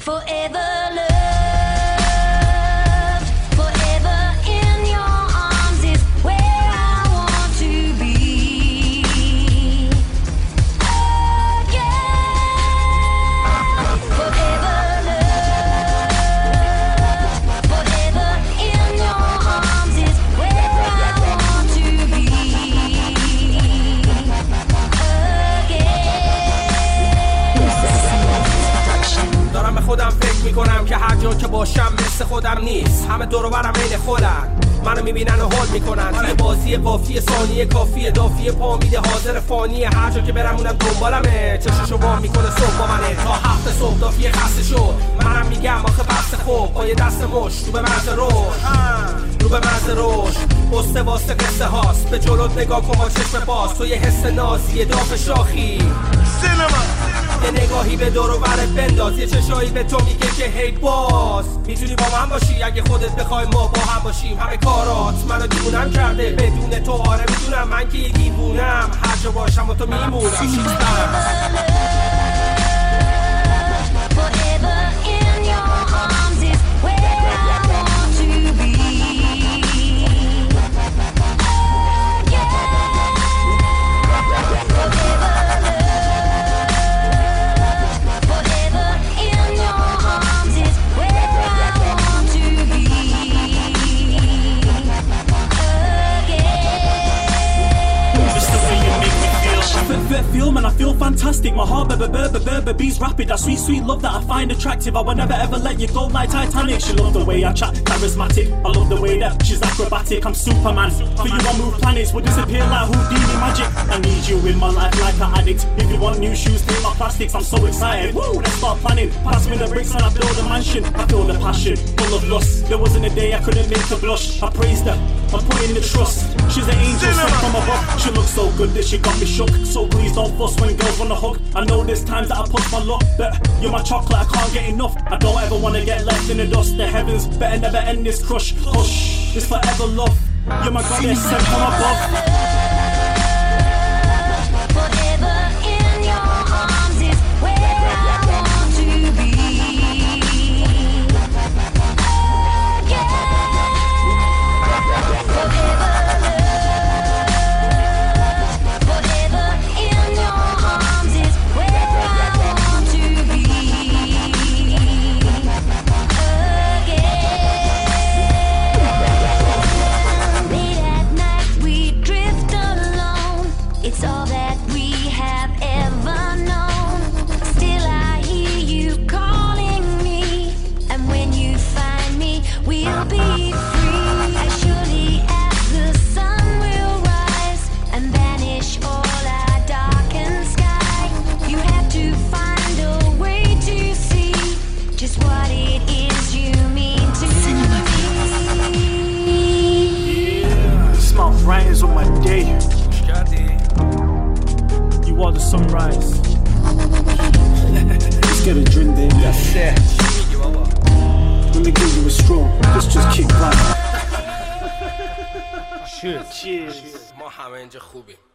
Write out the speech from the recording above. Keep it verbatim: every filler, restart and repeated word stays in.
forever loved, forever in your arms is where I want to be. Again, forever loved, forever in your arms is where I want to be. دارم به خودم فکر میکنم که هر جا که باشم مثل خودم نیست. همه دور و برم عین خودن، منو میبینن و حال میکنن. توی بازی قافیه ثانیه کافیه دافیه پا میده حاضر فانیه. هر جا که برم اونم دنبالمه، چششو وا میکنه صبح با منه. تا هفت صبح دافیه خسته شد، منم میگم آخه بس خوب. با یه دست مش رو به مرز روش، رو به مرز روش بسته واسه قصه هاست. به جلوت نگاه کن با چشم باز، تو یه حس نازیه داغ شاخی سینما. یه نگاهی به دور و برت بنداز، یه چشایی به تو میگه که هی باز میتونی با من باشی اگه خودت بخوای ما با هم باشیم. همه کارات منو دیوونم کرده، بدون تو آره میدونم من که یه دیوونم. هر جا باشم و تو میمونم شیستم. Feel man, I feel fantastic. My heart b- b- b- b- b- beats rapid. That sweet, sweet love that I find attractive. I will never ever let you go like Titanic. She love the way I chat, charismatic. I love the way that she's acrobatic. I'm Superman. For you, I move planets. Will disappear like Houdini magic. I need you in my life like an addict. If you want new shoes, take my plastics. I'm so excited. Woo, let's start planning. Pass me the bricks and I build a mansion. I feel the passion, full of lust. There wasn't a day I couldn't make her blush. I praised her, I put in the trust. She's an angel sent from above. She looks so good that she got me shook. So please don't fuss when girls wanna hug. I know there's times that I push my luck, but you're my chocolate, I can't get enough. I don't ever wanna get left in the dust. The heavens better never end this crush. Hush, it's forever love. You're my goddess sent from above. Writers on my day. You are the sunrise. Let's get a drink, baby. That's it. Let me give you a straw. Let's just kick back. Cheers. Cheers. ما همه اینجا خوبیم.